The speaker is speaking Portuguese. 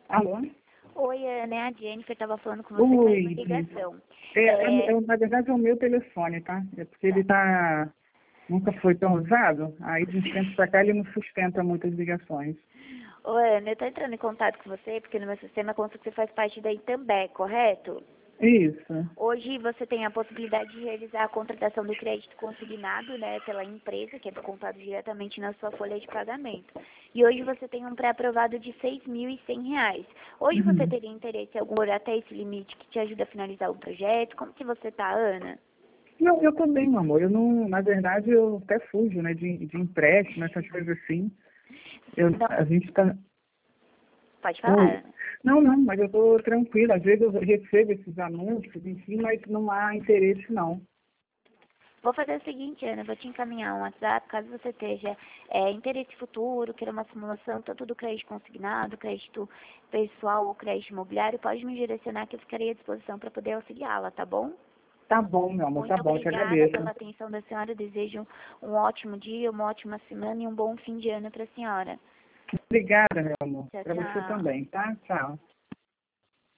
Alô? Oi, Ana, é a Jennifer, estava falando com você com uma Oi. ligação. Na verdade é o meu telefone, tá? É porque ele nunca foi tão usado, aí de uns tempos pra cá ele não sustenta muitas ligações. Ô, Ana, eu estou entrando em contato com você porque no meu sistema consta que você faz parte da Itambé, correto? Isso. Hoje você tem a possibilidade de realizar a contratação do crédito consignado, né, pela empresa, que é descontado diretamente na sua folha de pagamento. E hoje você tem um pré-aprovado de R$ 6.100. Hoje você Uhum. teria interesse em algum valor até esse limite que te ajuda a finalizar o projeto? Como que você tá, Ana? Não, eu tô bem, meu amor. Eu não, na verdade, eu até fujo, né, de empréstimo, essas coisas assim. Não, A gente tá. pode falar, Oi. Ana. Não, mas eu tô tranquila. Às vezes eu recebo esses anúncios, enfim, mas não há interesse, não. Vou fazer o seguinte, Ana, eu vou te encaminhar um WhatsApp, caso você esteja interesse futuro, queira uma simulação, tanto do crédito consignado, crédito pessoal ou crédito imobiliário, pode me direcionar que eu ficarei à disposição para poder auxiliá-la, tá bom? Tá bom, meu amor, tá Muito bom, te obrigada agradeço. pela atenção da senhora, desejo um ótimo dia, uma ótima semana e um bom fim de ano para a senhora. Obrigada, meu amor. Tchau, Para você tchau. também, tá? Tchau.